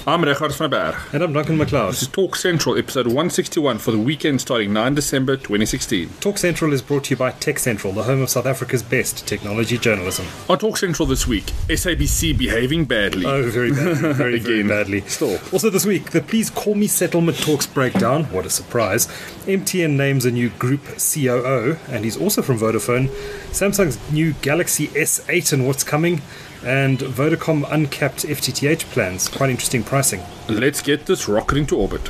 I'm Richard van Berg. And I'm Duncan McLeod. This is Talk Central, episode 161 for the weekend starting 9 December 2016. Talk Central is brought to you by Tech Central, the home of South Africa's best technology journalism. On Talk Central this week, SABC behaving badly. Oh, very badly. Very badly. Still. Also this week, the Please Call Me settlement talks break down. What a surprise. MTN names a new group COO, and he's also from Vodafone. Samsung's new Galaxy S8 and what's coming. And Vodacom uncapped FTTH plans. Quite interesting pricing. Let's get this rocket into orbit.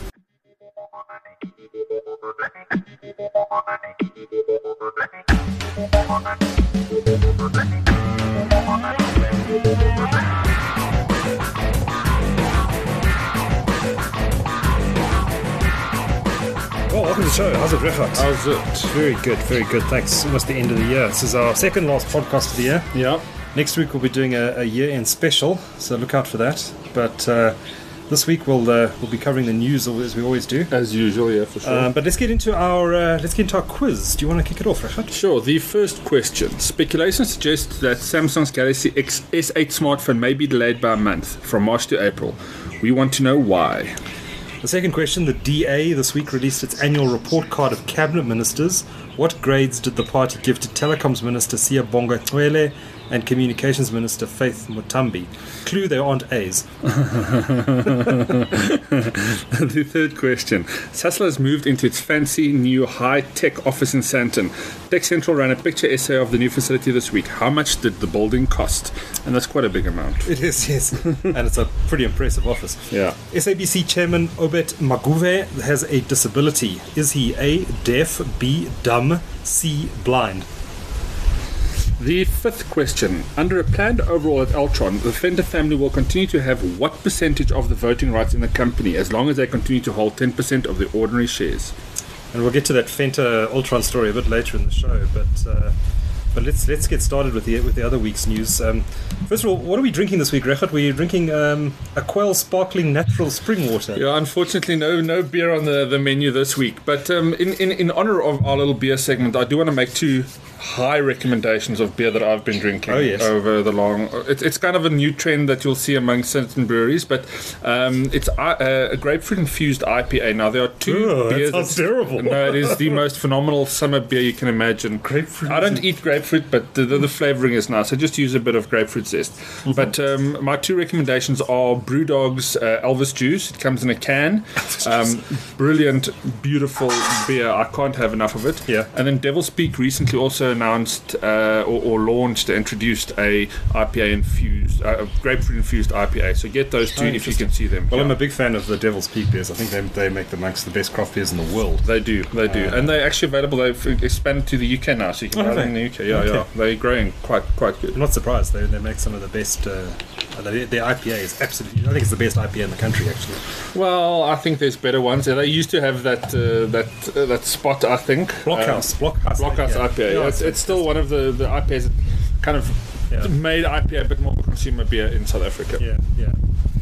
Well, welcome to the show. How's it, Richard? How's it? Very good, very good. Thanks. Almost the end of the year. This is our second last podcast of the year. Yeah. Next week we'll be doing a year-end special, so look out for that. But this week we'll be covering the news as we always do. As usual, yeah, for sure. But let's get into our quiz. Do you want to kick it off, Richard? Sure. The first question. Speculation suggests that Samsung's Galaxy S8 smartphone may be delayed by a month, from March to April. We want to know why. The second question. The DA this week released its annual report card of cabinet ministers. What grades did the party give to Telecoms Minister Siyabonga Cwele and Communications Minister Faith Mutambi? Clue, they aren't A's. The third question. Sasol has moved into its fancy new high-tech office in Sandton. Tech Central ran a picture essay of the new facility this week. How much did the building cost? And that's quite a big amount. It is, yes. And it's a pretty impressive office. Yeah. SABC Chairman Obed Maguve has a disability. Is he A, deaf, B, dumb, C, blind? The fifth question. Under a planned overhaul at Altron, the Venter family will continue to have what percentage of the voting rights in the company as long as they continue to hold 10% of the ordinary shares? And we'll get to that Venter Altron story a bit later in the show, but let's get started with the other week's news. First of all, what are we drinking this week, Richard? We're drinking a Quail sparkling natural spring water. Yeah, unfortunately, no beer on the menu this week. But in honor of our little beer segment, I do want to make two high recommendations of beer that I've been drinking over the long. It's kind of a new trend that you'll see among certain breweries, but it's a grapefruit infused IPA. Now there are two beers. That sounds terrible. No, it is the most phenomenal summer beer you can imagine. Grapefruit. I don't eat grapefruit, but the flavoring is nice. I just use a bit of grapefruit zest. Mm-hmm. But my two recommendations are Brewdog's Elvis Juice. It comes in a can. Brilliant, beautiful beer. I can't have enough of it. Yeah. And then Devil's Peak recently also announced or launched, introduced a IPA infused, grapefruit infused IPA. So get those two if you can see them. Well, I'm a big fan of the Devil's Peak beers. I think they make amongst the best craft beers in the world. They do, and they're actually available. They've expanded to the UK now, so you can buy them in the UK. Yeah, they're growing quite good. I'm not surprised. They make some of the best. Their IPA is absolutely. I think it's the best IPA in the country, actually. Well, I think there's better ones. They used to have that spot. I think Blockhouse IPA. Yeah, it's still one of the IPAs that kind of made IPA a bit more of a consumer beer in South Africa. Yeah.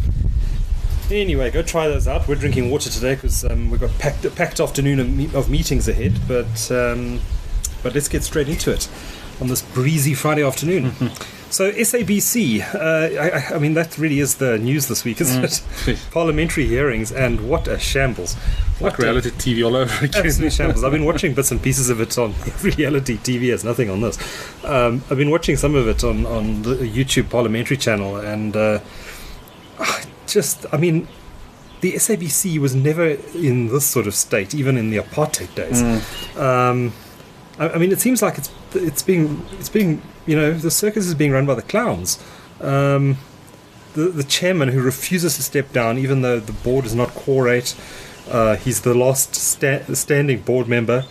Anyway, go try those out. We're drinking water today because we've got a packed afternoon of meetings ahead. But let's get straight into it on this breezy Friday afternoon. So SABC, I mean, that really is the news this week, isn't it? Parliamentary hearings, and what a shambles. Like reality TV all over again. Absolutely shambles. I've been watching bits and pieces of it on reality TV. Has nothing on this. I've been watching some of it on the YouTube parliamentary channel, and the SABC was never in this sort of state, even in the apartheid days. I mean, it seems like it's being the circus is being run by the clowns. The chairman, who refuses to step down even though the board is not quorate, he's the last standing board member.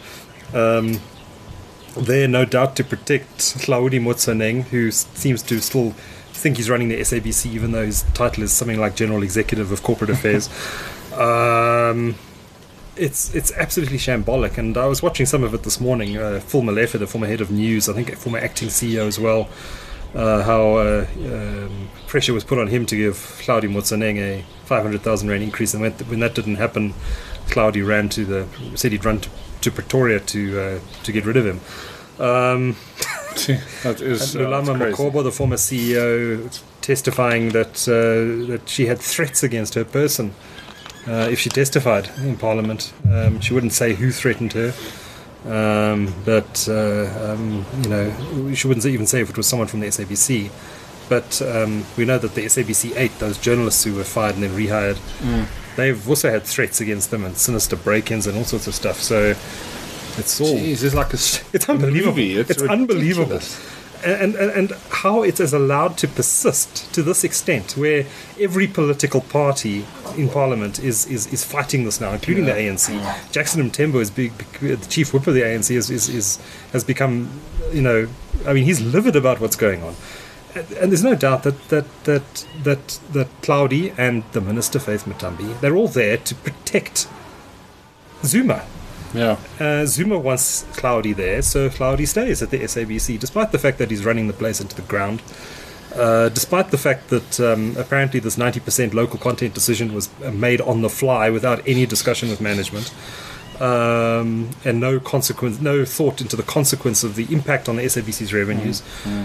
There, no doubt, to protect Hlaudi Motsoeneng, who seems to still think he's running the SABC even though his title is something like General Executive of Corporate Affairs. It's absolutely shambolic, and I was watching some of it this morning. Phil Malefe, the former head of news, I think former acting CEO as well, how pressure was put on him to give Hlaudi Motsoeneng a 500,000 rand increase, and when that didn't happen, Hlaudi said he'd run to Pretoria to get rid of him. That is Lulama Makobo, the former CEO, testifying that she had threats against her person if she testified in Parliament. She wouldn't say who threatened her, but she wouldn't even say if it was someone from the SABC. But we know that the SABC 8, those journalists who were fired and then rehired, they've also had threats against them and sinister break-ins and all sorts of stuff. So it's all... Jeez, it's like it's unbelievable. It's unbelievable. And how it is allowed to persist to this extent, where every political party in Parliament is fighting this now, including the ANC. Jackson Mthembu is the chief whip of the ANC has become, he's livid about what's going on. And there's no doubt that Cloudy and the Minister Faith Matambi, they're all there to protect Zuma. Yeah. Zuma wants Cloudy there, so Cloudy stays at the SABC, despite the fact that he's running the place into the ground. Despite the fact that apparently this 90% local content decision was made on the fly without any discussion with management. And no thought into the consequence of the impact on the SABC's revenues.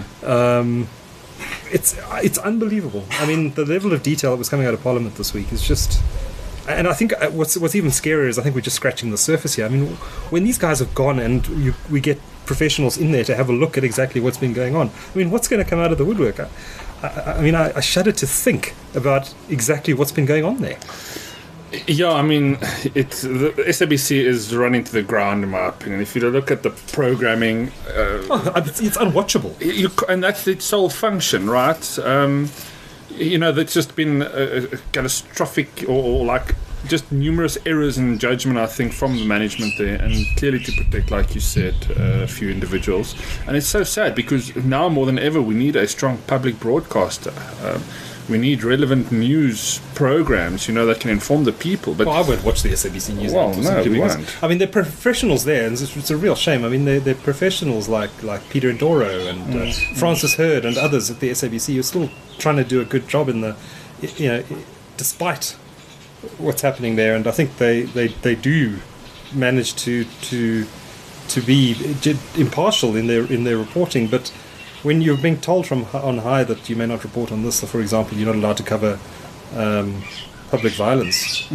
It's unbelievable. I mean, the level of detail that was coming out of Parliament this week is just... And I think what's even scarier is I think we're just scratching the surface here. I mean, when these guys have gone and we get professionals in there to have a look at exactly what's been going on, I mean, what's going to come out of the woodwork? I shudder to think about exactly what's been going on there. Yeah, I mean, the SABC is running to the ground, in my opinion. If you look at the programming... it's unwatchable. And that's its sole function, right? There's just been a catastrophic or like just numerous errors in judgment, I think, from the management there, and clearly to protect, like you said, a few individuals. And it's so sad because now more than ever we need a strong public broadcaster. We need relevant news programs, that can inform the people. But I won't watch the SABC News. Well, no, we won't. I mean, they're professionals there, and it's a real shame. I mean, they're professionals like Peter Ndoro and Francis Hurd and others at the SABC who are still trying to do a good job in the, despite what's happening there. And I think they do manage to be impartial in their reporting, but when you're being told from on high that you may not report on this, so for example, you're not allowed to cover public violence,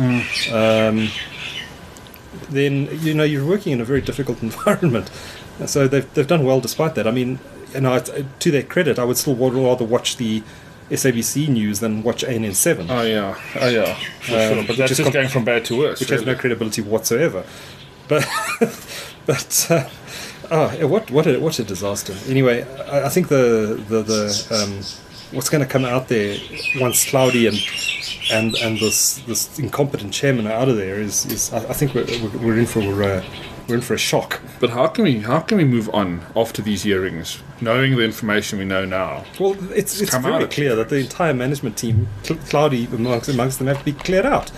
then you're working in a very difficult environment. So they've done well despite that. I mean, to their credit, I would still rather watch the SABC News than watch ANN7. Oh yeah, sure. But that's just going from bad to worse, which has no credibility whatsoever. But what a disaster. Anyway, I think the what's going to come out there once Cloudy and this incompetent chairman are out of there is I think we're in for a shock. But how can we move on after these hearings, knowing the information we know now? Well, it's very clear that the entire management team, Cloudy amongst them, have to be cleared out.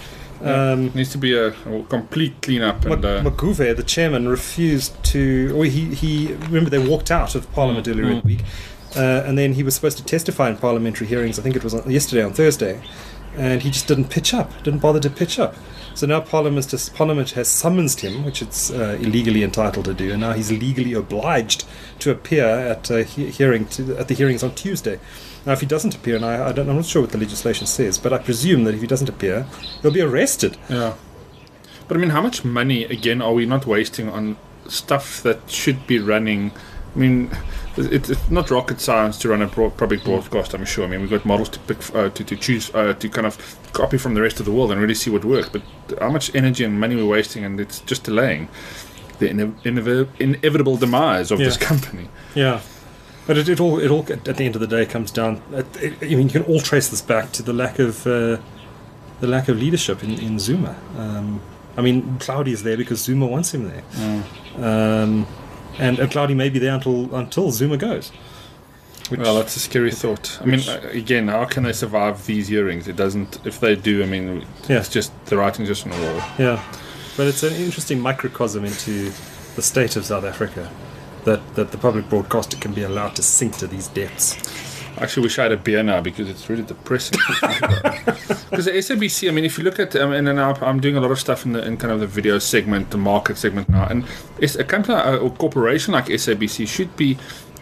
Needs to be a complete clean-up. Maguve, the chairman, refused to... He remember, they walked out of Parliament earlier in the week, and then he was supposed to testify in parliamentary hearings, I think it was yesterday on Thursday, and he just didn't bother to pitch up. So now Parliament has summoned him, which it's illegally entitled to do, and now he's legally obliged to appear at the hearings on Tuesday. Now, if he doesn't appear, and I'm not sure what the legislation says, but I presume that if he doesn't appear, he'll be arrested. Yeah. But I mean, how much money, again, are we not wasting on stuff that should be running? I mean, it's not rocket science to run a public broadcast, I'm sure. I mean, we've got models to pick, to choose, to kind of copy from the rest of the world and really see what works. But how much energy and money we're wasting, and it's just delaying the inevitable demise of this company. Yeah. But it all at the end of the day comes down. You can all trace this back to the lack of leadership in Zuma. I mean, Cloudy is there because Zuma wants him there, and Cloudy may be there until Zuma goes. Well, that's a scary thought. I mean, again, how can they survive these hearings? It doesn't. If they do, I mean, it's just the writing's just on the wall. Yeah, but it's an interesting microcosm into the state of South Africa. That the public broadcaster can be allowed to sink to these depths. I actually wish I had a beer now because it's really depressing. Because the SABC, I mean, if you look at, and then I'm doing a lot of stuff in kind of the video segment, the market segment now, and it's a company or corporation like SABC should be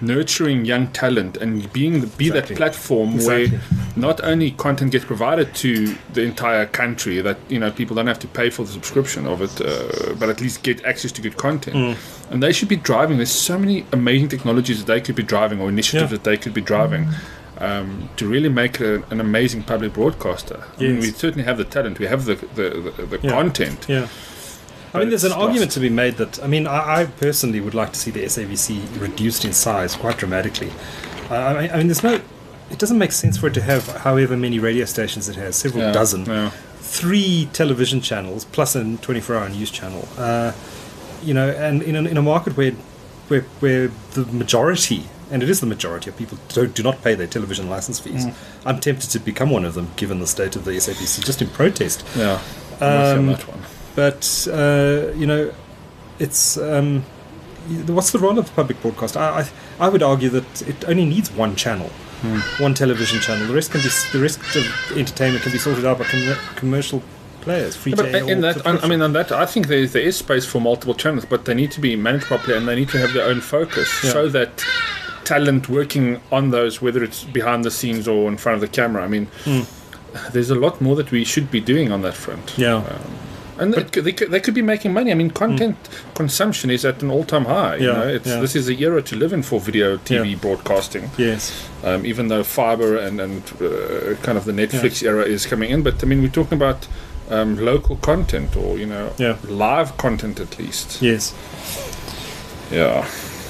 nurturing young talent and be that platform where not only content gets provided to the entire country, that people don't have to pay for the subscription of it, but at least get access to good content. And they should be driving. There's so many amazing technologies that they could be driving, or initiatives that they could be driving, to really make an amazing public broadcaster. I mean, we certainly have the talent. We have the content. Yeah. I mean, there's an argument to be made that, I personally would like to see the SABC reduced in size quite dramatically. I mean, it doesn't make sense for it to have however many radio stations it has, several dozen, 3 television channels plus a 24-hour news channel. And in a market where the majority, and it is the majority of people, do not pay their television license fees. I'm tempted to become one of them, given the state of the SABC, just in protest. Yeah, I'm that one. But, it's... what's the role of the public broadcast? I would argue that it only needs one channel, one television channel. The rest of entertainment can be sorted out by commercial players, free to air. On that, I think there is space for multiple channels, but they need to be managed properly, and they need to have their own focus, so that talent working on those, whether it's behind the scenes or in front of the camera, there's a lot more that we should be doing on that front. And they could be making money. I mean, content consumption is at an all-time high. This is the era to live in for video, TV broadcasting. Yes. Even though fiber and kind of the Netflix era is coming in, but we're talking about local content, or live content at least. Yes. Yeah.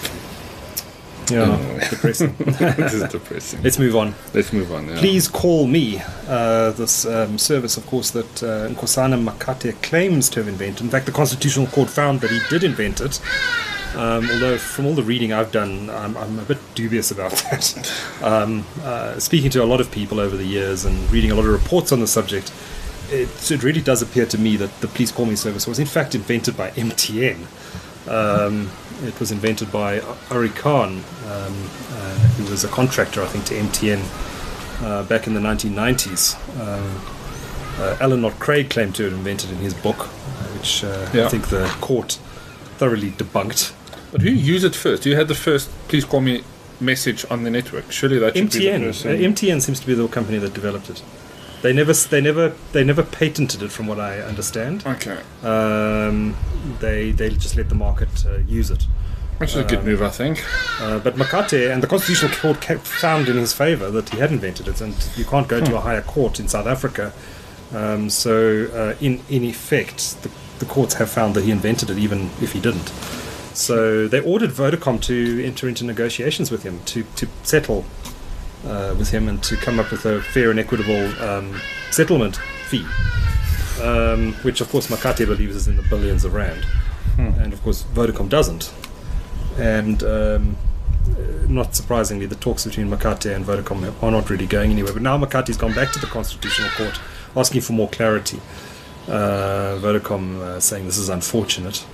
Yeah, depressing. This is depressing. Let's move on. Yeah. Please call me. This service, of course, that Nkosana Makate claims to have invented. In fact, the Constitutional Court found that he did invent it. Although, from all the reading I've done, I'm a bit dubious about that. Speaking to a lot of people over the years and reading a lot of reports on the subject, it really does appear to me that the Please Call Me service was in fact invented by MTN. It was invented by Ari Khan, who was a contractor, I think, to MTN back in the 1990s. Alan Knott Craig claimed to have invented it in his book, which I think the court thoroughly debunked. But who used it first? Who had the first Please Call Me message on the network? Surely that should be the person. MTN seems to be the company that developed it. They never patented it, from what I understand. Okay. They just let the market use it. Which is a good move, I think. But Makate and the Constitutional Court found in his favour that he had invented it, and you can't go to a higher court in South Africa. So in effect, the courts have found that he invented it, even if he didn't. So they ordered Vodacom to enter into negotiations with him to settle with him and to come up with a fair and equitable settlement fee, which of course Makate believes is in the billions of rand, and of course Vodacom doesn't. And not surprisingly, the talks between Makate and Vodacom are not really going anywhere. But now Makate's gone back to the Constitutional Court asking for more clarity. Vodacom saying this is unfortunate.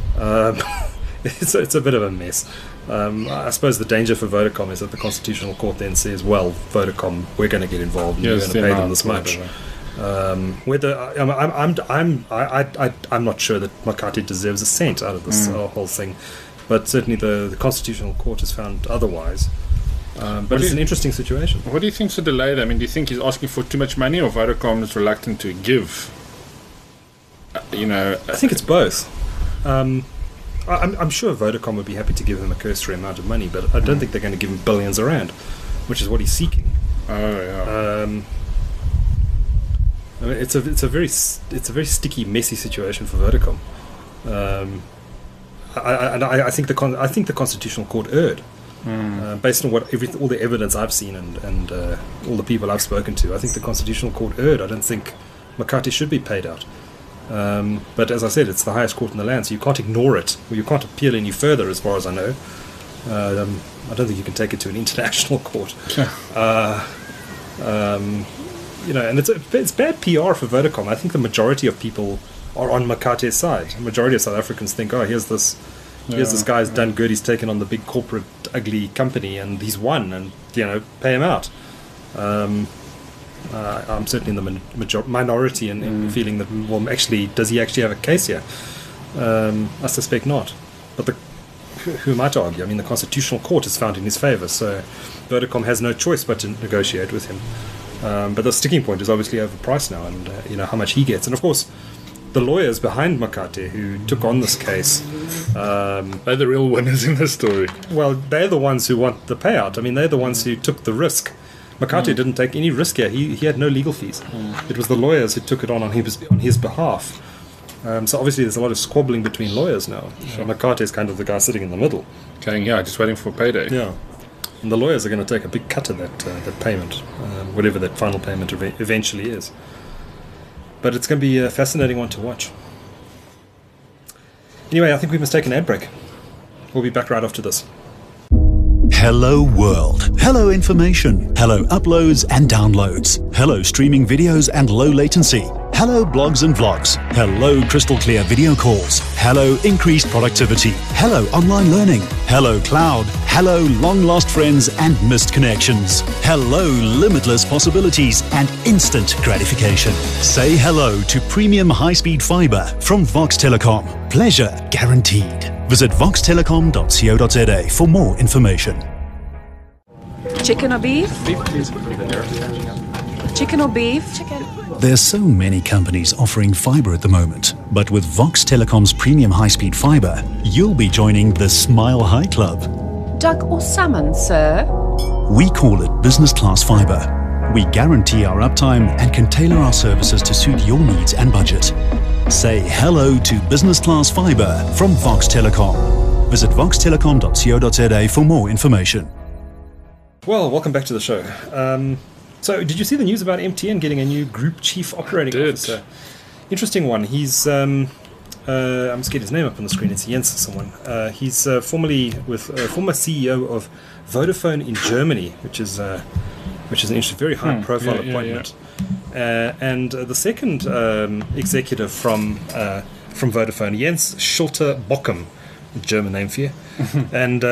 It's a bit of a mess. I suppose the danger for Vodacom is that the Constitutional Court then says, well, Vodacom, we're going to get get and you're going to pay them this much. Whether I'm not sure that Makate deserves a cent out of this whole thing, but certainly the Constitutional Court has found otherwise. But it's an interesting situation. What do you think's the delay there? I mean, do you think he's asking for too much money, or Vodacom is reluctant to give? I think it's both. I'm sure Vodacom would be happy to give him a cursory amount of money, but I don't think they're going to give him billions around, which is what he's seeking. Oh yeah. I mean, it's a very sticky, messy situation for Vodacom. I think the Constitutional Court erred, based on all the evidence I've seen and all the people I've spoken to. I think the Constitutional Court erred. I don't think Makate should be paid out. But as I said, it's the highest court in the land, so you can't ignore it, or you can't appeal any further, as far as I know. I don't think you can take it to an international court. And it's bad PR for Vodacom. I think the majority of people are on Makate's side. The majority of South Africans think, oh, here's this guy's done good. He's taken on the big corporate ugly company and he's won, and pay him out. I'm certainly in the minority in feeling that, well, actually, does he actually have a case here? I suspect not. But who am I to argue? I mean, the Constitutional Court is found in his favour, so Vodacom has no choice but to negotiate with him. But the sticking point is obviously overpriced now, and how much he gets. And of course, the lawyers behind Makate who took on this case, they're the real winners in this story. Well, they're the ones who want the payout. I mean, they're the ones who took the risk. Makate didn't take any risk here. He had no legal fees. It was the lawyers who took it on his behalf. So obviously there's a lot of squabbling between lawyers now. So Makate is kind of the guy sitting in the middle. Going, just waiting for payday. Yeah. And the lawyers are going to take a big cut of that payment, whatever that final payment eventually is. But it's going to be a fascinating one to watch. Anyway, I think we must take an ad break. We'll be back right after this. Hello world. Hello information. Hello uploads and downloads. Hello streaming videos and low latency. Hello blogs and vlogs. Hello crystal clear video calls. Hello increased productivity. Hello online learning. Hello cloud. Hello long lost friends and missed connections. Hello limitless possibilities and instant gratification. Say hello to premium high-speed fiber from Vox Telecom. Pleasure guaranteed. Visit voxtelecom.co.za for more information. Chicken or beef? Beef, please. Chicken or beef? Chicken. There's so many companies offering fiber at the moment, but with Vox Telecom's premium high-speed fiber, you'll be joining the Smile High Club. Duck or salmon, sir? We call it business class fiber. We guarantee our uptime and can tailor our services to suit your needs and budget. Say hello to business class fiber from Vox Telecom. Visit voxtelecom.co.za for more information. Well, welcome back to the show. So, did you see the news about MTN getting a new group chief operating officer? Interesting one. He's I'm just getting his name up on the screen. It's Jens someone. He's former CEO of Vodafone in Germany, which is an interesting, very high profile appointment. Yeah. And the second executive from Vodafone, Jens Schulte-Bochum, German name for you, and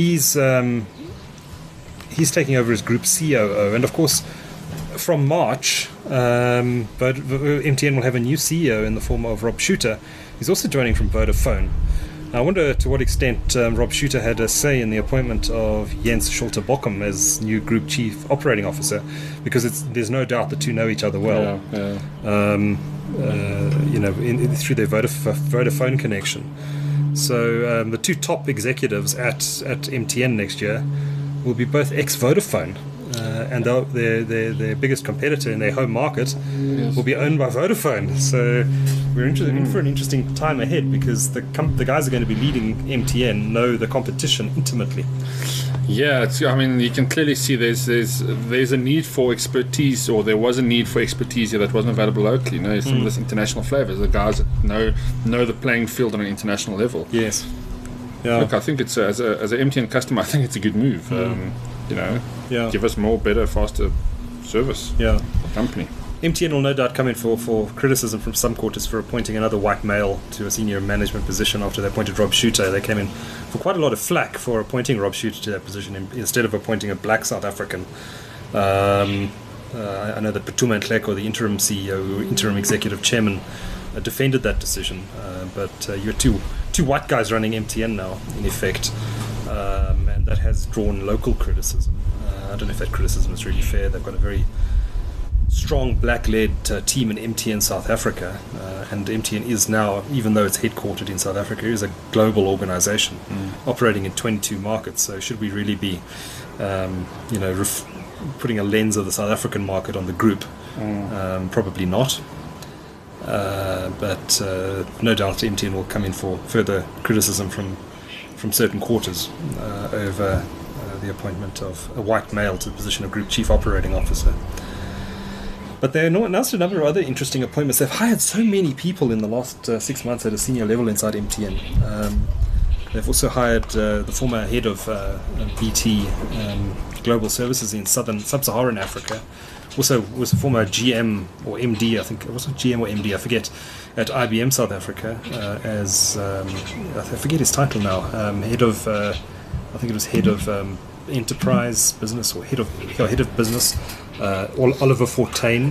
he's taking over as group COO, and of course, from March, MTN will have a new CEO in the form of Rob Shuter. He's also joining from Vodafone. I wonder to what extent Rob Shuter had a say in the appointment of Jens Schulte-Bochum as new Group Chief Operating Officer, because there's no doubt the two know each other well. Yeah. Through their Vodafone connection. So the two top executives at MTN next year will be both ex-Vodafone. And their biggest competitor in their home market will be owned by Vodafone. So we're in for an interesting time ahead, because the guys are going to be leading MTN know the competition intimately. Yeah, you can clearly see there's a need for expertise, or there was a need for expertise here that wasn't available locally. Some of this international flavours, the guys that know the playing field on an international level. Yes. Yeah. Look, I think it's as an MTN customer, I think it's a good move. Give us more, better, faster service. Yeah. Company. MTN will no doubt come in for criticism from some quarters for appointing another white male to a senior management position after they appointed Rob Shuter. They came in for quite a lot of flack for appointing Rob Shuter to that position instead of appointing a black South African. I know that Phuthuma Nhleko, the interim CEO, interim executive chairman, defended that decision. But you're two white guys running MTN now, in effect. And that has drawn local criticism. I don't know if that criticism is really fair. They've got a very strong black-led team in MTN South Africa, and MTN is now, even though it's headquartered in South Africa, is a global organization operating in 22 markets. So should we really be putting a lens of the South African market on the group? Probably not. But no doubt MTN will come in for further criticism from certain quarters over the appointment of a white male to the position of Group Chief Operating Officer. But they announced a number of other interesting appointments. They've hired so many people in the last 6 months at a senior level inside MTN. They've also hired the former head of BT Global Services in Sub-Saharan Africa. Also was a former GM or MD, I think it was GM or MD, I forget, at IBM South Africa as I forget his title now. Head of I think it was head of enterprise business or head of business. Oliver Fortain,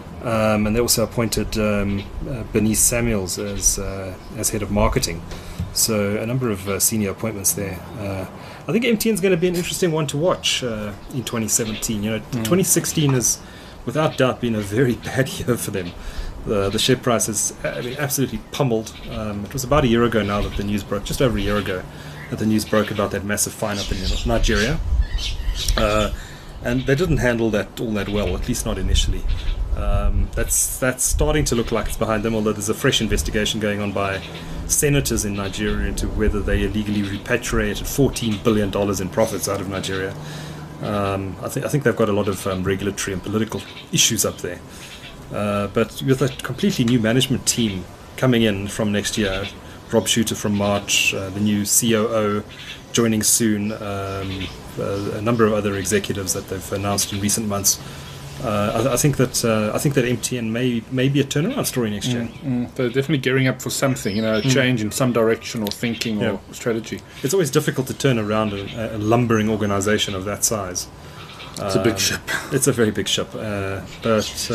and they also appointed Bernice Samuels as head of marketing. So a number of senior appointments there. I think MTN is going to be an interesting one to watch in 2017. 2016 has, without doubt, been a very bad year for them. The share price has been absolutely pummeled. It was about a year ago now that the news broke, just over a year ago, that the news broke about that massive fine up in Nigeria. And they didn't handle that all that well, at least not initially. That's starting to look like it's behind them, although there's a fresh investigation going on by senators in Nigeria into whether they illegally repatriated $14 billion in profits out of Nigeria. I think they've got a lot of regulatory and political issues up there. But with a completely new management team coming in from next year, Rob Shooter from March, the new COO joining soon, a number of other executives that they've announced in recent months. I think that MTN may be a turnaround story next year. They're definitely gearing up for something, a change in some direction or thinking or strategy. It's always difficult to turn around a lumbering organisation of that size. It's a big ship. It's a very big ship, but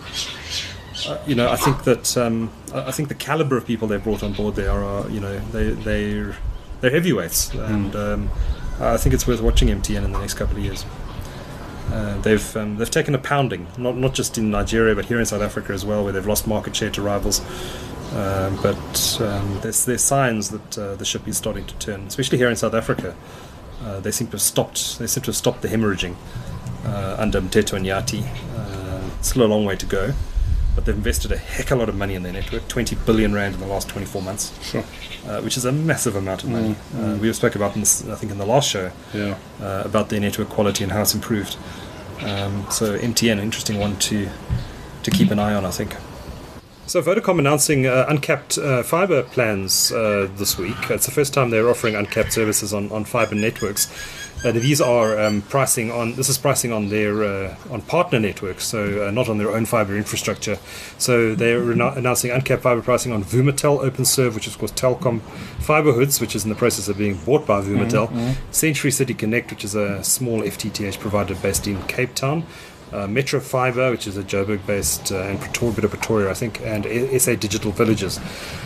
I think that I think the caliber of people they've brought on board there are they're heavyweights, and I think it's worth watching MTN in the next couple of years. They've taken a pounding, not just in Nigeria but here in South Africa as well, where they've lost market share to rivals. But there's signs that the ship is starting to turn, especially here in South Africa. They seem to have stopped. They seem to have stopped the hemorrhaging under Mteto Nyati. Still a long way to go, but they've invested a heck of a lot of money in their network, 20 billion rand in the last 24 months, sure. Which is a massive amount of money. We spoke about this, I think, in the last show, about their network quality and how it's improved. So MTN, an interesting one to keep an eye on, I think. So Vodacom announcing uncapped fibre plans this week. It's the first time they're offering uncapped services on fibre networks. These are pricing on their on partner networks, so not on their own fibre infrastructure. So they're announcing uncapped fibre pricing on Vumatel OpenServe, which is of course Telkom, Fiberhoods, which is in the process of being bought by Vumatel, Century City Connect, which is a small FTTH provider based in Cape Town, Metro Fiber, which is a Joburg-based and bit of Pretoria, I think, and SA Digital Villages.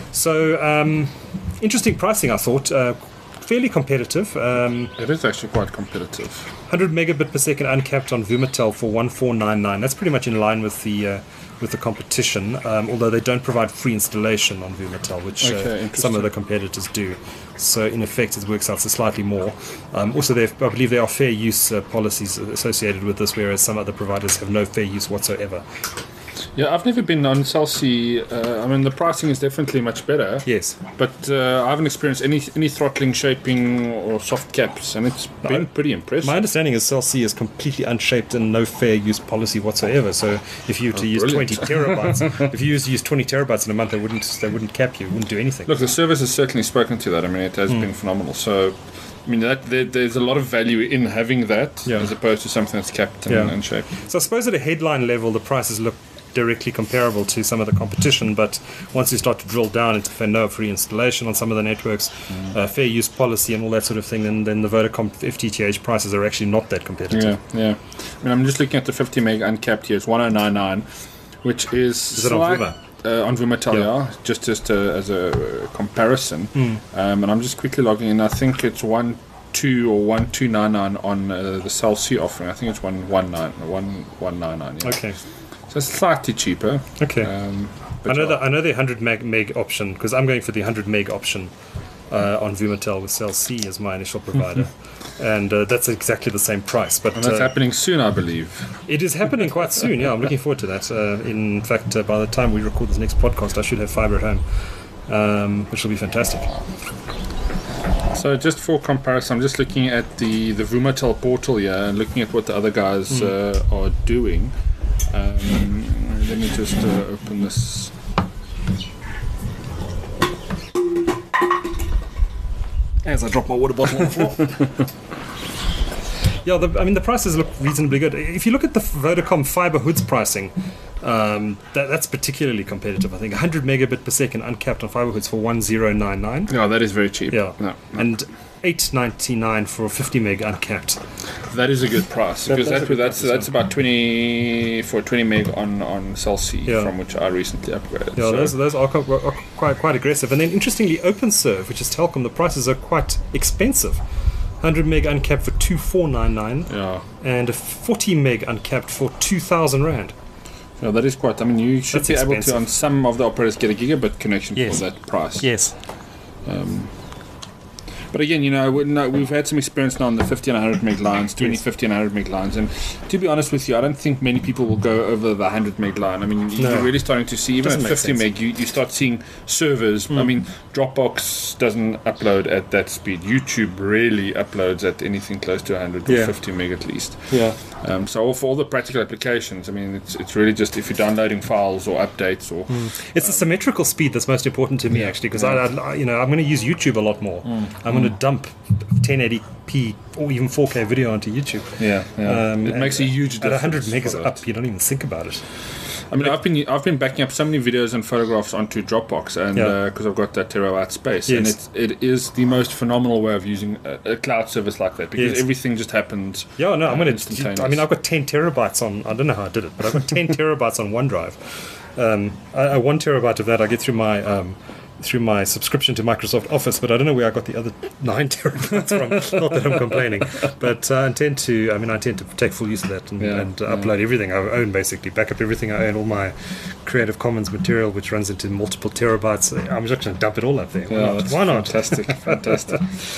So interesting pricing, I thought. Fairly competitive. It is actually quite competitive. 100 megabit per second uncapped on Vumatel for 1499. That's pretty much in line with the competition, although they don't provide free installation on Vumatel, which some of the competitors do. So in effect, it works out slightly more. Also, I believe there are fair use policies associated with this, whereas some other providers have no fair use whatsoever. Yeah, I've never been on Cell C. I mean, the pricing is definitely much better. Yes. But I haven't experienced any throttling, shaping, or soft caps, and it's been pretty impressive. My understanding is Cell C is completely unshaped and no fair use policy whatsoever. So if you were to use 20 terabytes, if you use 20 terabytes in a month, they wouldn't cap you, wouldn't do anything. Look, the service has certainly spoken to that. I mean, it has been phenomenal. So, I mean, there's a lot of value in having that as opposed to something that's capped and shaped. So I suppose at a headline level, the prices look directly comparable to some of the competition, but once you start to drill down into no free installation on some of the networks, fair use policy and all that sort of thing, then the Vodacom FTTH prices are actually not that competitive. Yeah. I mean, I'm just looking at the 50 meg uncapped here. It's 1099, which is it on Vuma? On Vumatel, just as a comparison. And I'm just quickly logging in. I think it's 12 or 1299 on the Cell C offering. I think it's 1199. Yeah. Okay. So it's slightly cheaper. Okay. I know the 100 meg option, because I'm going for the 100 meg option on Vumatel with Cell C as my initial provider. And that's exactly the same price. But and that's happening soon, I believe. It is happening quite soon, yeah. I'm looking forward to that. In fact, by the time we record this next podcast, I should have fibre at home, which will be fantastic. So just for comparison, I'm just looking at the Vumatel portal here and looking at what the other guys are doing. Let me just open this. As I drop my water bottle on the floor. Yeah, the prices look reasonably good. If you look at the Vodacom Fiberhoods pricing, that's particularly competitive. I think 100 megabit per second uncapped on Fiberhoods for 1099. Yeah, that is very cheap. Yeah, no. And $8.99 for 50 meg uncapped. That is a good price, because that's about 20 for 20 meg on Cell C, from which I recently upgraded. Yeah, so those are quite aggressive. And then interestingly, OpenServe, which is Telkom, the prices are quite expensive. 100 meg uncapped for 2,499, and a 40 meg uncapped for 2,000 rand. Yeah, that is quite. I mean, you should be able to, on some of the operators, get a gigabit connection for that price. Yes. But again, we've had some experience now on the 50 and 100 meg lines, 20, 50 and 100 meg lines, and to be honest with you, I don't think many people will go over the 100 meg line. I mean, you're really starting to see, even at 50 meg, you start seeing servers. I mean, Dropbox doesn't upload at that speed. YouTube rarely uploads at anything close to 100 or 50 meg at least. Yeah. So for all the practical applications, I mean, it's really just if you're downloading files or updates or... It's the symmetrical speed that's most important to me, actually, because I'm going to use YouTube a lot more. I'm going to dump 1080p or even 4K video onto YouTube. It makes a huge difference. At 100 megas up, you don't even think about it. I mean, I've been backing up so many videos and photographs onto Dropbox, and because I've got that terabyte space, and it is the most phenomenal way of using a cloud service like that, because everything just happens. I'm going to. I mean, I've got 10 terabytes on. I don't know how I did it, but I've got 10 terabytes on OneDrive. 1 terabyte of that I get through my subscription to Microsoft Office, but I don't know where I got the other 9 terabytes from. Not that I'm complaining, but I intend to take full use of that and upload everything I own, basically back up everything I own, all my Creative Commons material, which runs into multiple terabytes. I'm just going to dump it all up there. Why not? Fantastic.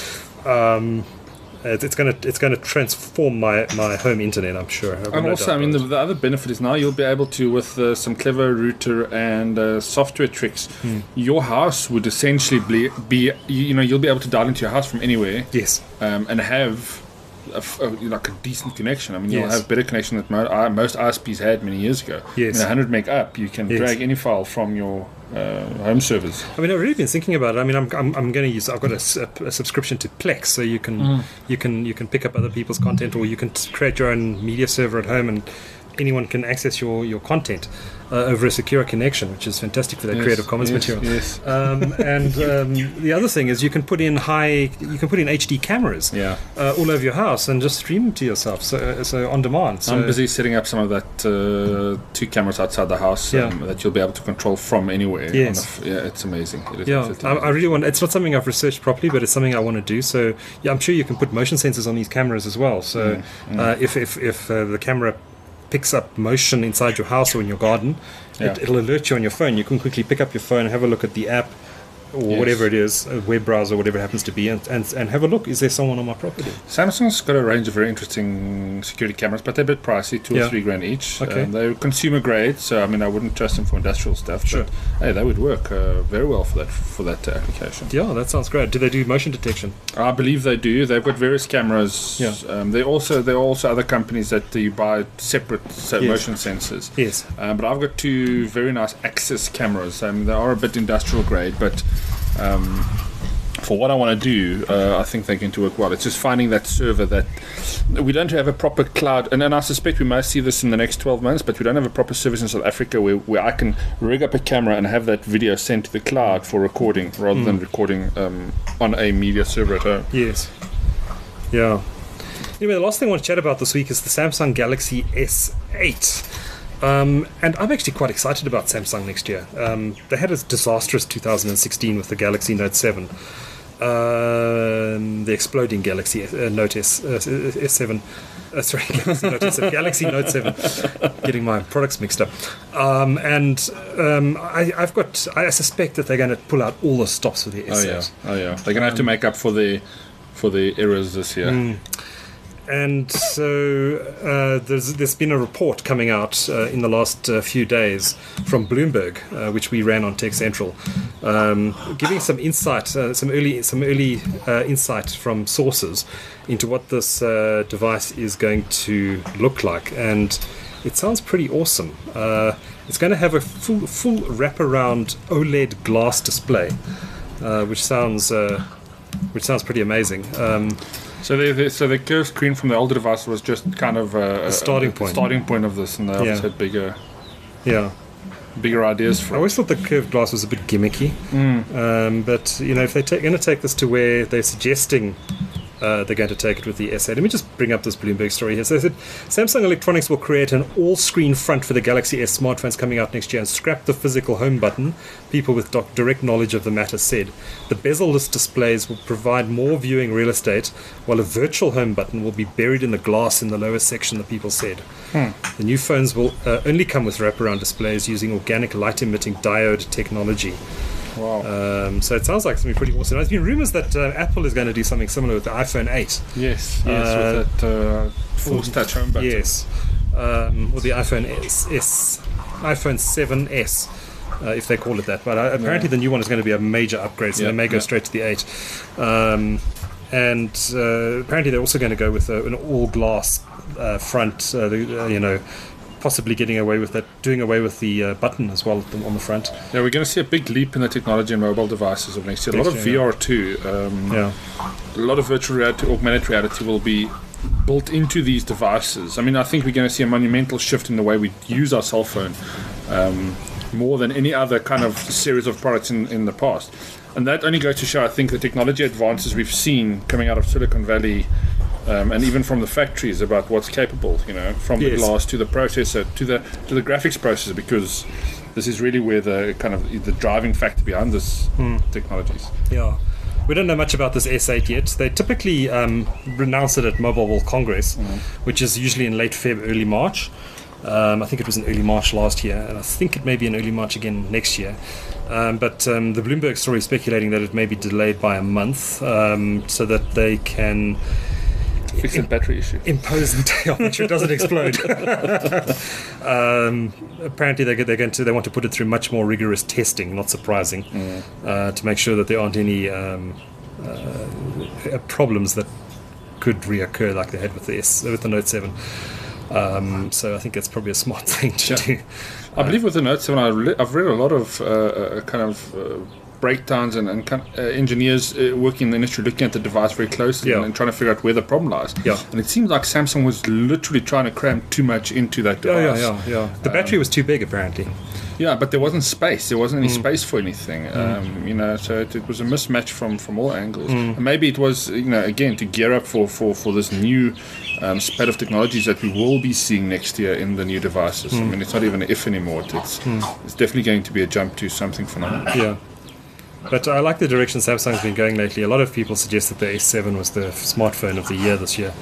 It's going to transform my home internet, I'm sure. And also, I mean, the other benefit is now you'll be able to, with some clever router and software tricks, your house would essentially be you'll be able to dial into your house from anywhere. Yes. And have like a decent connection. I mean, you'll have better connection that most ISPs had many years ago. Yes. 100 meg up, you can drag any file from your home servers. I mean, I've really been thinking about it. I mean, I'm going to use. I've got a subscription to Plex, so you can pick up other people's content, or you can create your own media server at home, and anyone can access your content over a secure connection, which is fantastic for that Creative Commons material. Yes. And the other thing is you can put in HD cameras all over your house and just stream to yourself, so on demand. So I'm busy setting up some of that 2 cameras outside the house that you'll be able to control from anywhere. Yes. It's amazing. I really want. It's not something I've researched properly, but it's something I want to do. So I'm sure you can put motion sensors on these cameras as well. So if the camera picks up motion inside your house or in your garden, it'll alert you on your phone. You can quickly pick up your phone, have a look at the app or whatever it is, a web browser, whatever it happens to be, and have a look. Is there someone on my property? Samsung's got a range of very interesting security cameras, but they're a bit pricey, $2 or $3 each. Okay. They're consumer grade, so I mean, I wouldn't trust them for industrial stuff. Sure. But, hey, they would work very well for that application. Yeah, that sounds great. Do they do motion detection? I believe they do. They've got various cameras. Yeah. There are also other companies that you buy separate motion sensors. Yes. But I've got 2 very nice Axis cameras. They are a bit industrial grade, but for what I want to do, I think they're going to work well. It's just finding that server that we don't have a proper cloud, and I suspect we might see this in the next 12 months, but we don't have a proper service in South Africa where I can rig up a camera and have that video sent to the cloud for recording rather than recording on a media server at home. Yes. Yeah. Anyway, the last thing I want to chat about this week is the Samsung Galaxy S8. And I'm actually quite excited about Samsung next year. They had a disastrous 2016 with the Galaxy Note 7. The exploding Galaxy Note S7. Sorry, Galaxy Note S7. Galaxy Note 7. Getting my products mixed up. I suspect that they're going to pull out all the stops for the S8. Oh yeah. They're going to have to make up for the errors this year. And so there's been a report coming out in the last few days from Bloomberg, which we ran on Tech Central, giving some insight, some early insight from sources into what this device is going to look like, and it sounds pretty awesome. It's going to have a full wraparound OLED glass display, which sounds pretty amazing. So the curved screen from the older device was just kind of a starting point. Starting point of this, and they obviously had bigger. Yeah. bigger ideas for I always thought the curved glass was a bit gimmicky. But, if they're going to take this to where they're suggesting they're going to take it with the S8. Let me just bring up this Bloomberg story here. So they said Samsung Electronics will create an all-screen front for the Galaxy S smartphones coming out next year and scrap the physical home button. People with direct knowledge of the matter said the bezel-less displays will provide more viewing real estate, while a virtual home button will be buried in the glass in the lower section, the people said. The new phones will only come with wraparound displays using organic light-emitting diode technology. Wow. So it sounds like something pretty awesome. There's been rumors that Apple is going to do something similar with the iPhone 8. Yes, with that Force Touch home button. Yes, or the iPhone iPhone 7S, if they call it that. But apparently the new one is going to be a major upgrade, so they may go straight to the 8. And apparently they're also going to go with an all-glass front, possibly doing away with the button as well on the front. Yeah, we're going to see a big leap in the technology in mobile devices of next year. A lot of VR too. A lot of virtual reality, augmented reality will be built into these devices. I mean, I think we're going to see a monumental shift in the way we use our cell phone, more than any other kind of series of products in the past. And that only goes to show, I think, the technology advances we've seen coming out of Silicon Valley, and even from the factories, about what's capable, from the glass to the processor to the graphics processor, because this is really where the kind of the driving factor behind this technologies. Yeah. We don't know much about this S8 yet. They typically announce it at Mobile World Congress, which is usually in late Feb, early March. I think it was in early March last year, and I think it may be in early March again next year. But the Bloomberg story is speculating that it may be delayed by a month, so that they can fix the battery issue. Impose make sure it doesn't explode. Apparently, they want to put it through much more rigorous testing. Not surprising, to make sure that there aren't any problems that could reoccur like they had with the Note 7. So I think that's probably a smart thing to do. I believe with the Note 7, I've read a lot of breakdowns and engineers working in the industry looking at the device very closely and trying to figure out where the problem lies. And it seems like Samsung was literally trying to cram too much into that device. The battery was too big, apparently. Yeah, but there wasn't space. There wasn't any space for anything. So it was a mismatch from all angles. And maybe it was, again, to gear up for this new spread of technologies that we will be seeing next year in the new devices. I mean, it's not even an if anymore. It's definitely going to be a jump to something phenomenal. Yeah. But I like the direction Samsung's been going lately. A lot of people suggest that the S7 was the smartphone of the year this year.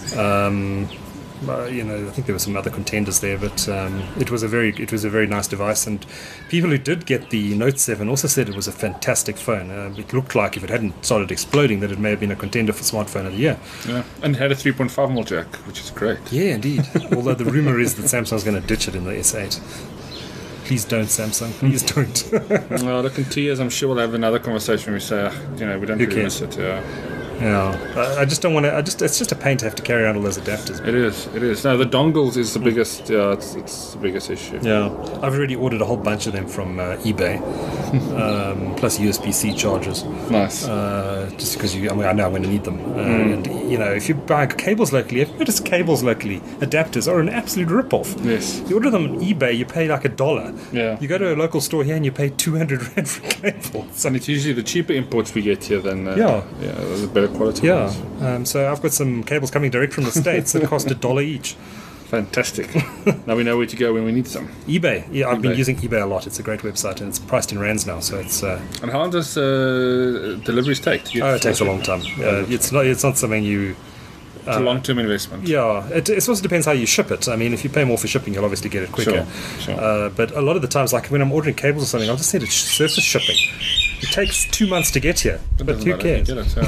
I think there were some other contenders there, but it was a very nice device. And people who did get the Note 7 also said it was a fantastic phone. It looked like, if it hadn't started exploding, that it may have been a contender for smartphone of the year. Yeah, and it had a 3.5mm jack, which is great. Yeah, indeed. Although the rumor is that Samsung's going to ditch it in the S8. Please don't, Samsung. Please don't. Well, look, in 2 years, I'm sure we'll have another conversation where we say, we don't really miss it. Yeah, I just don't want to. It's just a pain to have to carry around all those adapters. It is. No, the dongles is the biggest. Yeah, it's the biggest issue. Yeah, I've already ordered a whole bunch of them from eBay, plus USB-C chargers. Nice. Just because I know I'm going to need them. And if you buy cables locally, if you notice cables locally, adapters are an absolute rip-off. Yes. You order them on eBay, you pay like $1. Yeah. You go to a local store here and you pay 200 Rand for cables. And it's usually the cheaper imports we get here than the better quality ones. So I've got some cables coming direct from the States that cost $1 each. Fantastic. Now we know where to go when we need some. eBay. Yeah, I've been using eBay a lot. It's a great website, and it's priced in rands now. So it's. And how long does deliveries take? It takes a long time. It's not something you. It's a long-term investment. Yeah, it also depends how you ship it. I mean, if you pay more for shipping, you'll obviously get it quicker. Sure. But a lot of the times, like when I'm ordering cables or something, I'll just send it surface shipping. It takes 2 months to get here, but who cares?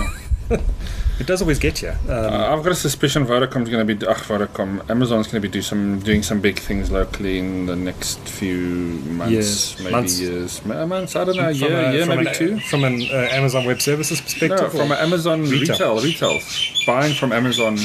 It does always get you. I've got a suspicion Amazon's going to be doing some big things locally in the next few months, years. Months, I don't know, maybe two. From an Amazon Web Services perspective? No, from an Amazon retail. Buying from Amazon,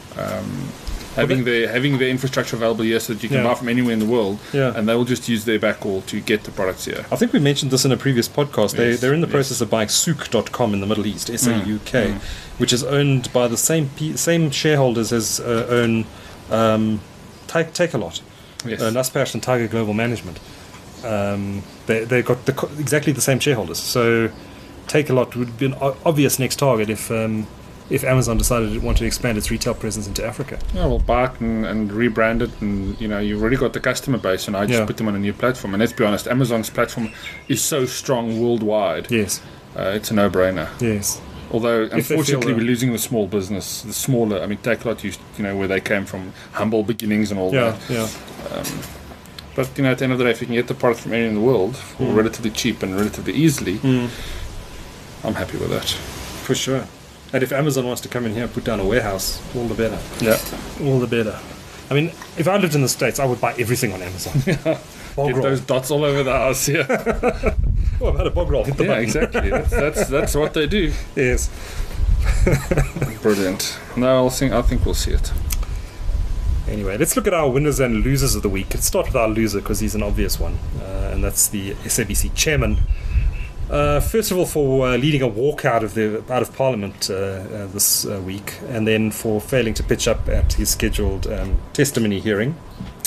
having the infrastructure available here so that you can buy from anywhere in the world, and they will just use their backhaul to get the products here. I think we mentioned this in a previous podcast. They're in the process of buying Souk.com in the Middle East, SAUK, which is owned by the same shareholders as own Takealot, Naspers and Tiger Global Management. They got exactly the same shareholders. So Takealot would be an obvious next target if Amazon decided it wanted to expand its retail presence into Africa. Yeah, well, buy it and rebrand it, and you've already got the customer base, and I just put them on a new platform. And let's be honest, Amazon's platform is so strong worldwide. Yes, it's a no-brainer. Yes. Although, unfortunately, we're losing the small business, the smaller. I mean, Takealot used, where they came from, humble beginnings and all that. Yeah. But at the end of the day, if you can get the product from anywhere in the world for relatively cheap and relatively easily, I'm happy with that. For sure. And if Amazon wants to come in here and put down a warehouse, all the better. Yeah. All the better. I mean, if I lived in the States, I would buy everything on Amazon. Get those dots all over the house, yeah. Oh, I've had a bog roll. Hit the button. Exactly. That's what they do. Yes. Brilliant. No, I think we'll see it. Anyway, let's look at our winners and losers of the week. Let's start with our loser because he's an obvious one, and that's the SABC chairman. First of all, for leading a walkout out of Parliament this week, and then for failing to pitch up at his scheduled testimony hearing,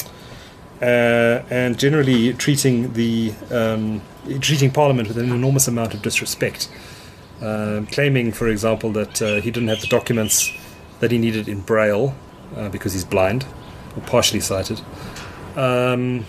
and generally treating Parliament with an enormous amount of disrespect, claiming, for example, that he didn't have the documents that he needed in Braille because he's blind or partially sighted, and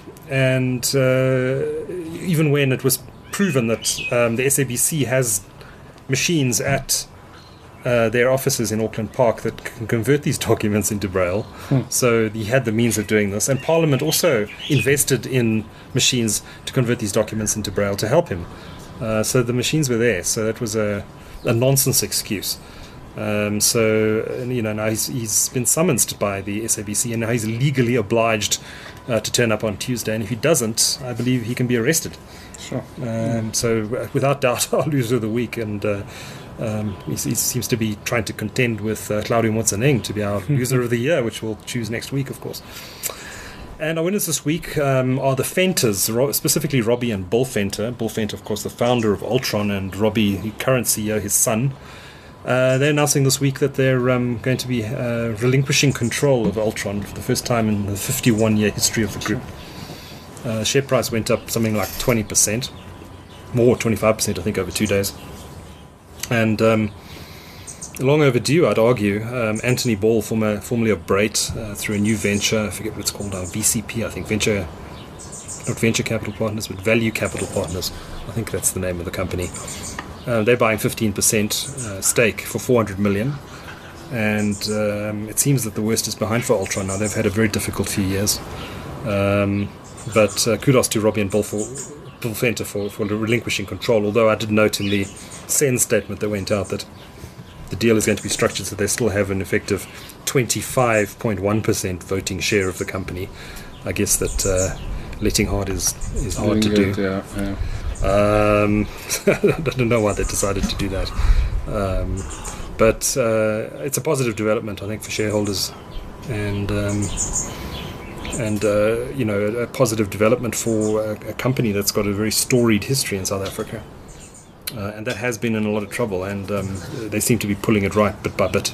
even when it was proven that the SABC has machines at their offices in Auckland Park that can convert these documents into Braille. So he had the means of doing this. And Parliament also invested in machines to convert these documents into Braille to help him. So the machines were there. So that was a nonsense excuse. Now he's been summoned by the SABC, and now he's legally obliged to turn up on Tuesday. And if he doesn't, I believe he can be arrested. Sure. So without doubt, our loser of the week, and he seems to be trying to contend with Claudio Motsaneng to be our loser of the year, which we'll choose next week, of course. And our winners this week are the Fenters, specifically Robbie and Bill Venter. Bill Venter, of course, the founder of Ultron, and Robbie, the current CEO, his son. They're announcing this week that they're going to be relinquishing control of Ultron for the first time in the 51-year history of the group. Share price went up something like 20%, more 25%, I think, over 2 days. And long overdue, I'd argue. Anthony Ball, formerly of Brait, through a new venture, I forget what it's called now, VCP, I think, not Venture Capital Partners, but Value Capital Partners. I think that's the name of the company. They're buying 15% stake for 400 million. And it seems that the worst is behind for Ultron now. They've had a very difficult few years. But kudos to Robbie and Bill Venter for relinquishing control, although I did note in the SEN statement that went out that the deal is going to be structured so they still have an effective 25.1% voting share of the company. I guess that letting hard is hard to do. Yeah. I don't know why they decided to do that. But it's a positive development, I think, for shareholders, and a positive development for a company that's got a very storied history in South Africa, and that has been in a lot of trouble, and they seem to be pulling it right bit by bit.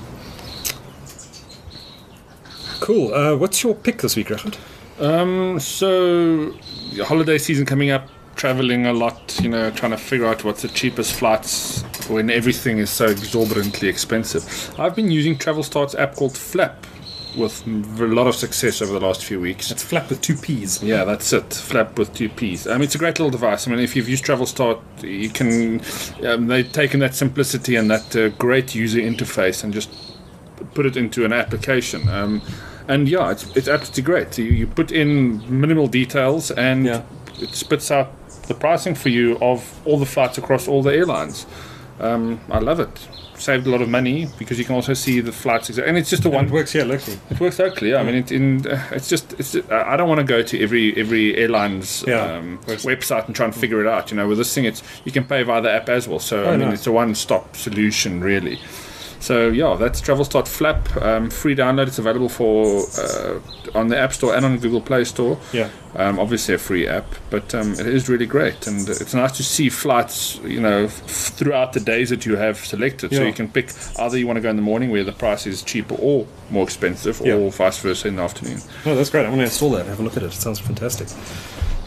Cool. What's your pick this week, Rachid? So holiday season coming up, traveling a lot, trying to figure out what's the cheapest flights when everything is so exorbitantly expensive. I've been using Travelstart's app called Flap with a lot of success over the last few weeks. It's Flap with 2 P's. Yeah, that's it. Flap with 2 P's. It's a great little device. If you've used Travelstart, you can. They've taken that simplicity and that great user interface and just put it into an application. It's absolutely great. You put in minimal details and it spits out the pricing for you of all the flights across all the airlines. I love it. Saved a lot of money because you can also see the flights, and it's just a one. It works here locally. It works locally. Yeah. It's just. I don't want to go to every airline's website and try and figure it out. With this thing, you can pay via the app as well. So it's a one-stop solution really. So that's Travelstart Flap, free download. It's available on the App Store and on Google Play Store. Yeah. Obviously a free app, but it is really great, and it's nice to see flights, throughout the days that you have selected. So you can pick either you want to go in the morning where the price is cheaper or more expensive, or vice versa in the afternoon. Oh, that's great. I'm going to install that and have a look at it. It sounds fantastic.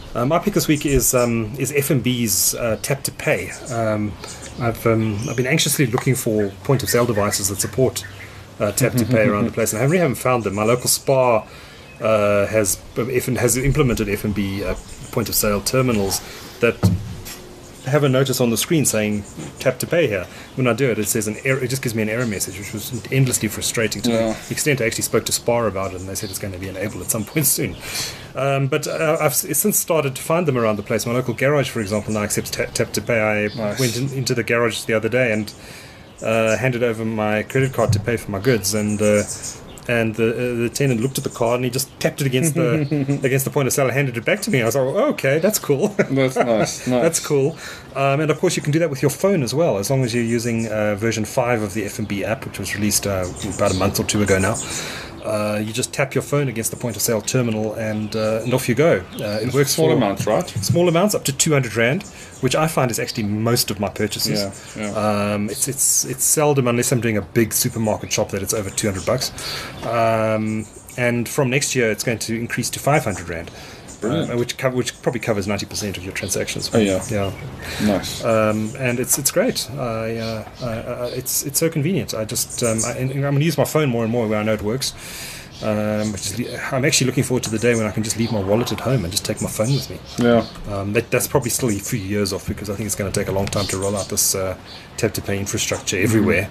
My pick this week is F&B's Tap to Pay. I've been anxiously looking for point of sale devices that support Tap to Pay around the place, and I really haven't found them. My local Spar has implemented F&B point of sale terminals that have a notice on the screen saying tap to pay here. When I do it, it says an error. It just gives me an error message, which was endlessly frustrating to the extent I actually spoke to Spar about it, and they said it's going to be enabled at some point soon. But I've since started to find them around the place. My local garage, for example, now accepts tap to pay. I went into the garage the other day and handed over my credit card to pay for my goods, and the tenant looked at the card and he just tapped it against the point of sale and handed it back to me. I was like, oh, okay, that's cool. That's nice. That's cool. And of course you can do that with your phone as well, as long as you're using version 5 of the F&B app, which was released about a month or two ago now. You just tap your phone against the point of sale terminal and off you go. It works small amounts, right? Small amounts up to 200 Rand, which I find is actually most of my purchases. It's seldom, unless I'm doing a big supermarket shop, that it's over $200. And from next year, it's going to increase to 500 Rand. Which probably covers 90% of your transactions. Oh yeah, nice. And it's great. It's so convenient. I'm going to use my phone more and more where I know it works. I'm actually looking forward to the day when I can just leave my wallet at home and just take my phone with me. Yeah. That's probably still a few years off, because I think it's going to take a long time to roll out this tap to pay infrastructure everywhere.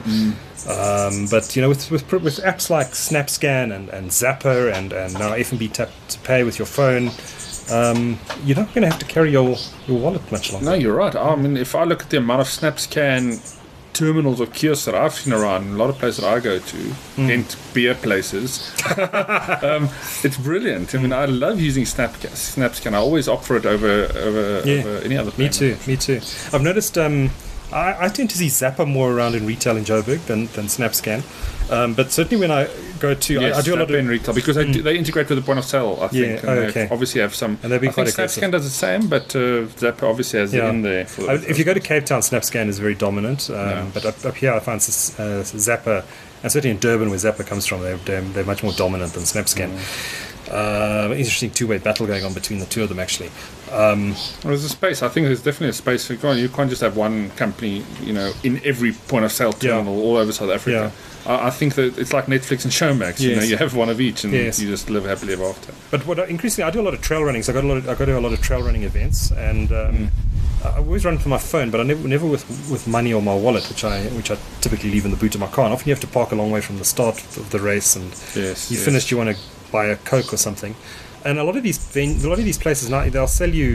But you know, with apps like SnapScan and Zapper and now F&B Tap to Pay with your phone, you're not going to have to carry your wallet much longer. No, you're right. I mean, if I look at the amount of SnapScan terminals or kiosks that I've seen around in a lot of places that I go to, and beer places, it's brilliant. I mean, I love using SnapScan. I always opt for it over any other payment. Me too. I've noticed I tend to see Zapper more around in retail in Joburg than SnapScan. But certainly when I go to, I do a lot in retail, because they integrate with the point of sale, I think. And they obviously have some. And they've been quite aggressive. SnapScan does the same, but Zapper obviously has it in there. If you go to Cape Town, SnapScan is very dominant. But up here, I find Zapper, and certainly in Durban, where Zapper comes from, they're much more dominant than SnapScan. Interesting two-way battle going on between the two of them, actually. There's a space. I think there's definitely a space. You can't just have one company, in every point of sale terminal all over South Africa. I think that it's like Netflix and Showmax. You have one of each, and you just live happily ever after. But increasingly, I do a lot of trail running. So I go to a lot of trail running events, and I always run from my phone, but I never with money or my wallet, which I typically leave in the boot of my car. And often you have to park a long way from the start of the race, and finished. You want to buy a Coke or something. And a lot of these places now, they'll sell you,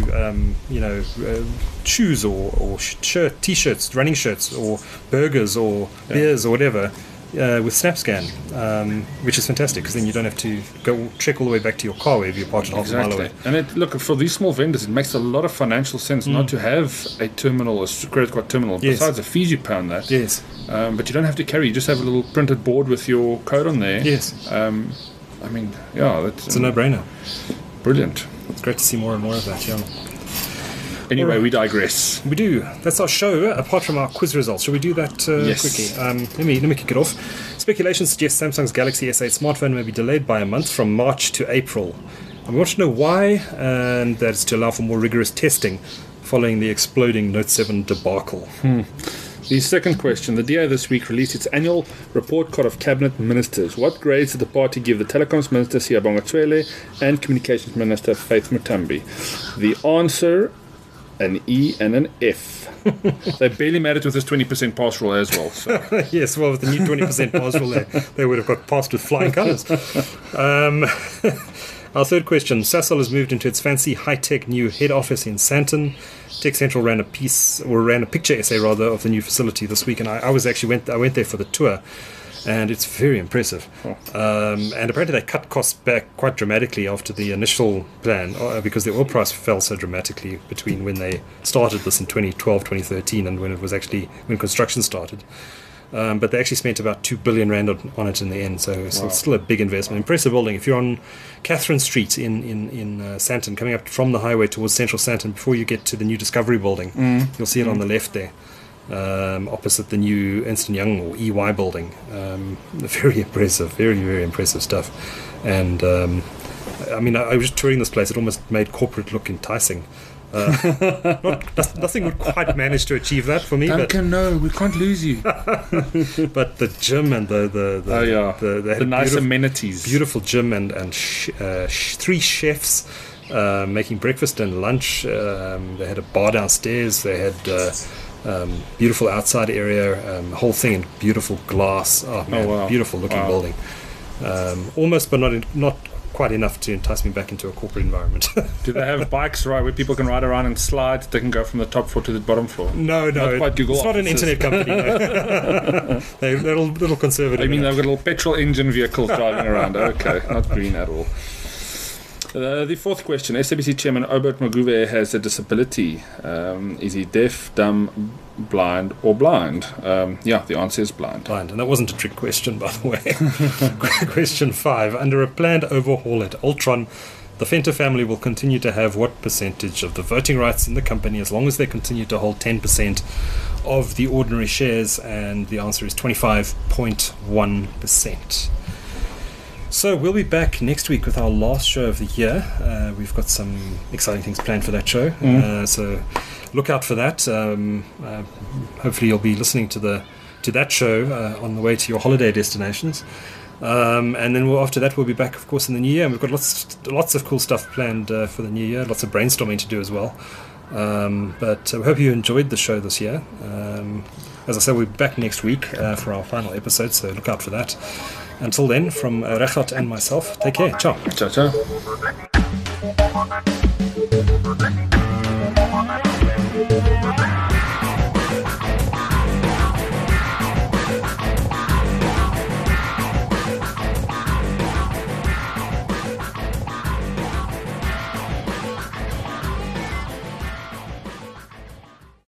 shoes or t-shirts, running shirts, or burgers or beers or whatever, with SnapScan, which is fantastic, because then you don't have to go trek all the way back to your car wherever you parked half a mile away. And look, for these small vendors, it makes a lot of financial sense not to have a terminal, a credit card terminal, besides the fees you pay on that. Yes. But you don't have to carry. You just have a little printed board with your code on there. Yes. I mean, it's a no-brainer. Brilliant. It's great to see more and more of that, Anyway, we digress. We do. That's our show, apart from our quiz results. Shall we do that quickly? Let me kick it off. Speculation suggests Samsung's Galaxy S8 smartphone may be delayed by a month, from March to April. And we want to know why, and that is to allow for more rigorous testing following the exploding Note 7 debacle. The second question. The DA this week released its annual report card of cabinet ministers. What grades did the party give the Telecoms Minister Siyabonga Cwele and Communications Minister Faith Mutambi? The answer, an E and an F. They barely made it with this 20% pass rule as well. So. Yes, well, with the new 20% pass rule, they would have got passed with flying colours. Our third question. Sasol has moved into its fancy high-tech new head office in Sandton. Tech Central ran a picture essay of the new facility this week, and I went there for the tour, and it's very impressive. And apparently they cut costs back quite dramatically after the initial plan, because the oil price fell so dramatically between when they started this in 2012, 2013, and when construction started. But they actually spent about 2 billion Rand on it in the end, so it's still a big investment. Impressive building. If you're on Catherine Street in Sandton, coming up from the highway towards Central Sandton, before you get to the new Discovery building, you'll see it on the left there, opposite the new Ernst & Young or EY building. Very impressive, very, very impressive stuff. And I mean, I was just touring this place. It almost made corporate look enticing. Nothing would quite manage to achieve that for me. Duncan, no, we can't lose you. But the gym and the nice amenities, beautiful gym and 3 chefs making breakfast and lunch. They had a bar downstairs. They had beautiful outside area, whole thing in beautiful glass. Oh man, wow. Beautiful looking building. Almost, but not quite enough to entice me back into a corporate environment. Do they have bikes where people can ride around and slide? They can go from the top floor to the bottom floor? No, not quite Google it's offices. Not an internet company. No. They're a little conservative. I mean, they've got little petrol engine vehicles driving around. Okay, not green at all. The fourth question, SABC Chairman Obert Maguve has a disability. Is he deaf, dumb, blind or blind? The answer is blind. Blind, and that wasn't a trick question, by the way. Question 5. Under a planned overhaul at Ultron, the Venter family will continue to have what percentage of the voting rights in the company as long as they continue to hold 10% of the ordinary shares? And the answer is 25.1%. So we'll be back next week with our last show of the year. We've got some exciting things planned for that show. So look out for that. Hopefully you'll be listening to that show on the way to your holiday destinations. And then after that we'll be back, of course, in the new year. And we've got lots of cool stuff planned for the new year. Lots of brainstorming to do as well. But we hope you enjoyed the show this year. As I said, we'll be back next week for our final episode, so look out for that. Until then, from Regardt and myself, take care. Ciao. Ciao, ciao.